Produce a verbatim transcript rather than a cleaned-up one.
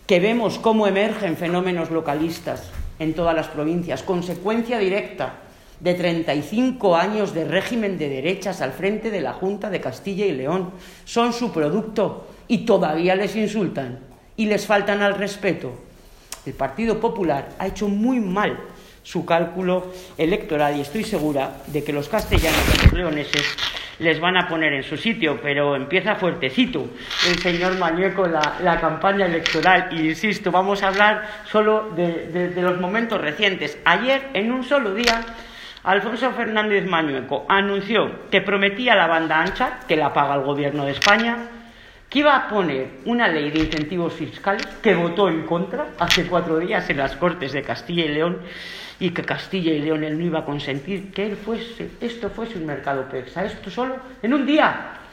que vemos cómo emergen fenómenos localistas en todas las provincias, consecuencia directa de treinta y cinco años de régimen de derechas al frente de la Junta de Castilla y León. Son su producto y todavía les insultan y les faltan al respeto. El Partido Popular ha hecho muy mal su cálculo electoral y estoy segura de que los castellanos y los leoneses les van a poner en su sitio, pero empieza fuertecito el señor Mañueco la, la campaña electoral. Y insisto, vamos a hablar solo de, de, de los momentos recientes. Ayer, en un solo día, Alfonso Fernández Mañueco anunció que prometía la banda ancha, que la paga el Gobierno de España, que iba a poner una ley de incentivos fiscales, que votó en contra hace cuatro días en las Cortes de Castilla y León, y que Castilla y León él no iba a consentir que él fuese, esto fuese un mercado persa. Esto solo en un día.